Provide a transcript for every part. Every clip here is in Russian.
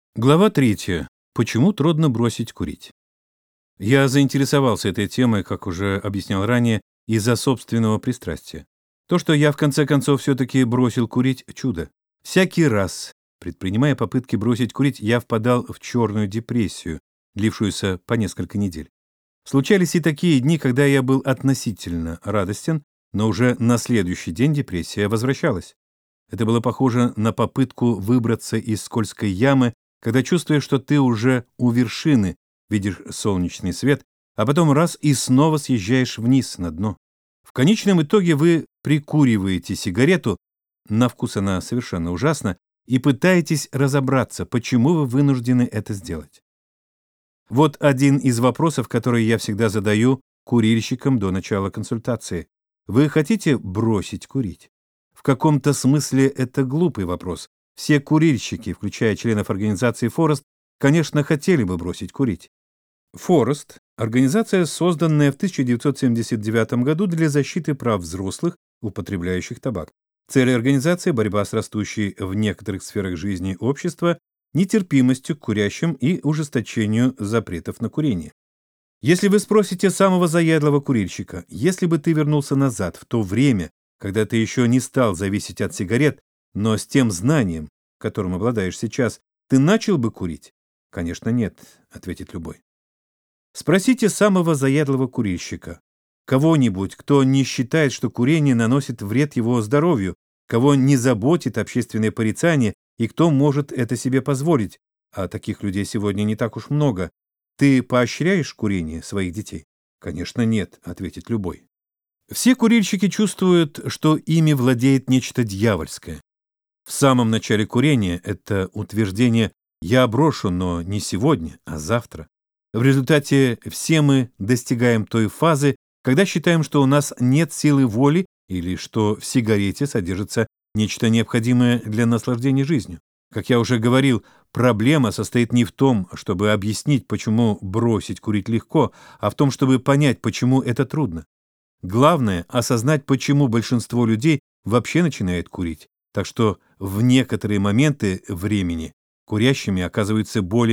Глава 3. Почему трудно бросить курить? Я заинтересовался этой темой, как уже объяснял ранее, из-за собственного пристрастия. То, что я в конце концов все-таки бросил курить, чудо. Всякий раз, предпринимая попытки бросить курить, я впадал в черную депрессию, длившуюся по несколько недель. Случались и такие дни, когда я был относительно радостен, но уже на следующий день депрессия возвращалась. Это было похоже на попытку выбраться из скользкой ямы, когда чувствуешь, что ты уже у вершины, видишь солнечный свет, а потом раз и снова съезжаешь вниз на дно. В конечном итоге вы прикуриваете сигарету, на вкус она совершенно ужасна, и пытаетесь разобраться, почему вы вынуждены это сделать. Вот один из вопросов, который я всегда задаю курильщикам до начала консультации. Вы хотите бросить курить? В каком-то смысле это глупый вопрос. Все курильщики, включая членов организации «Форест», конечно, хотели бы бросить курить. «Форест» — организация, созданная в 1979 году для защиты прав взрослых, употребляющих табак. Цель организации — борьба с растущей в некоторых сферах жизни общества нетерпимостью к курящим и ужесточению запретов на курение. Если вы спросите самого заядлого курильщика, если бы ты вернулся назад в то время, когда ты еще не стал зависеть от сигарет, но с тем знанием, которым обладаешь сейчас, ты начал бы курить? Конечно, нет, ответит любой. Спросите самого заядлого курильщика, кого-нибудь, кто не считает, что курение наносит вред его здоровью, кого не заботит общественное порицание и кто может это себе позволить, а таких людей сегодня не так уж много. Ты поощряешь курение своих детей? Конечно, нет, ответит любой. Все курильщики чувствуют, что ими владеет нечто дьявольское. В самом начале курения это утверждение «я брошу, но не сегодня, а завтра». В результате все мы достигаем той фазы, когда считаем, что у нас нет силы воли или что в сигарете содержится нечто необходимое для наслаждения жизнью. Как я уже говорил, проблема состоит не в том, чтобы объяснить, почему бросить курить легко, а в том, чтобы понять, почему это трудно. Главное — осознать, почему большинство людей вообще начинает курить. Так что в некоторые моменты времени курящими оказывается более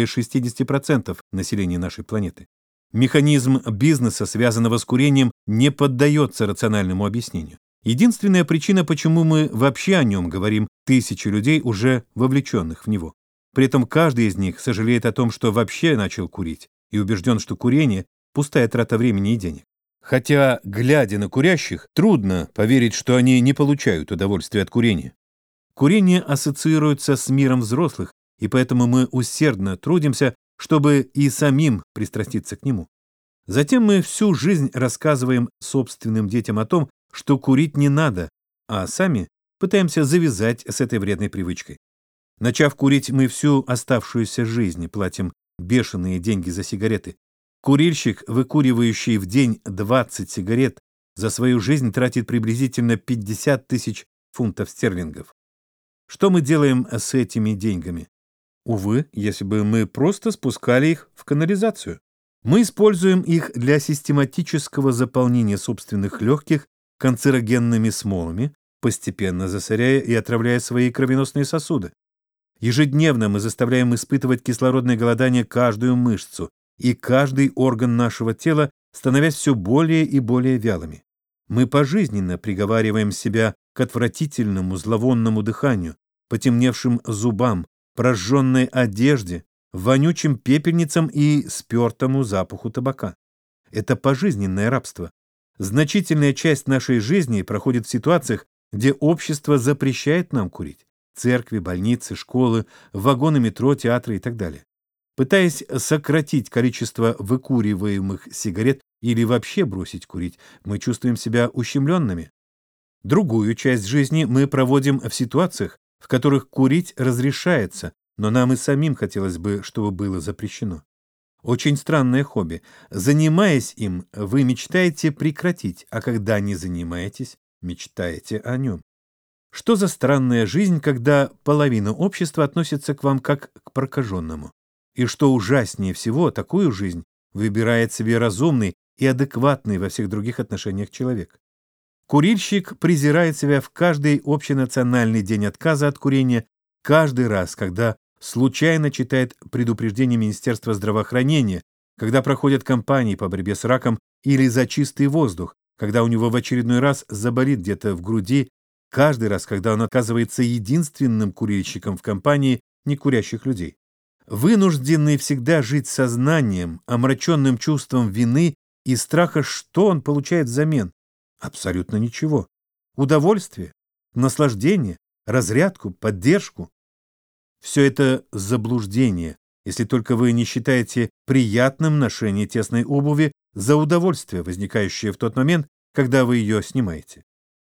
60% населения нашей планеты. Механизм бизнеса, связанного с курением, не поддается рациональному объяснению. Единственная причина, почему мы вообще о нем говорим, тысячи людей, уже вовлеченных в него. При этом каждый из них сожалеет о том, что вообще начал курить, и убежден, что курение – пустая трата времени и денег. Хотя, глядя на курящих, трудно поверить, что они не получают удовольствия от курения. Курение ассоциируется с миром взрослых, и поэтому мы усердно трудимся, чтобы и самим пристраститься к нему. Затем мы всю жизнь рассказываем собственным детям о том, что курить не надо, а сами пытаемся завязать с этой вредной привычкой. Начав курить, мы всю оставшуюся жизнь платим бешеные деньги за сигареты. Курильщик, выкуривающий в день 20 сигарет, за свою жизнь тратит приблизительно 50 тысяч фунтов стерлингов. Что мы делаем с этими деньгами? Увы, если бы мы просто спускали их в канализацию. Мы используем их для систематического заполнения собственных легких канцерогенными смолами, постепенно засоряя и отравляя свои кровеносные сосуды. Ежедневно мы заставляем испытывать кислородное голодание каждую мышцу и каждый орган нашего тела, становясь все более и более вялыми. Мы пожизненно приговариваем себя к отвратительному зловонному дыханию, потемневшим зубам, прожженной одежде, вонючим пепельницам и спертому запаху табака. Это пожизненное рабство. Значительная часть нашей жизни проходит в ситуациях, где общество запрещает нам курить. Церкви, больницы, школы, вагоны метро, театры и так далее. Пытаясь сократить количество выкуриваемых сигарет или вообще бросить курить, мы чувствуем себя ущемленными. Другую часть жизни мы проводим в ситуациях, в которых курить разрешается, но нам и самим хотелось бы, чтобы было запрещено. Очень странное хобби. Занимаясь им, вы мечтаете прекратить, а когда не занимаетесь, мечтаете о нем. Что за странная жизнь, когда половина общества относится к вам как к прокаженному? И что ужаснее всего, такую жизнь выбирает себе разумный и адекватный во всех других отношениях человек. Курильщик презирает себя в каждый общенациональный день отказа от курения, каждый раз, когда случайно читает предупреждение Министерства здравоохранения, когда проходят кампании по борьбе с раком или за чистый воздух, когда у него в очередной раз заболит где-то в груди, каждый раз, когда он оказывается единственным курильщиком в компании некурящих людей. Вынужденный всегда жить сознанием, омраченным чувством вины и страха, что он получает взамен? Абсолютно ничего. Удовольствие, наслаждение, разрядку, поддержку. Все это заблуждение, если только вы не считаете приятным ношение тесной обуви за удовольствие, возникающее в тот момент, когда вы ее снимаете.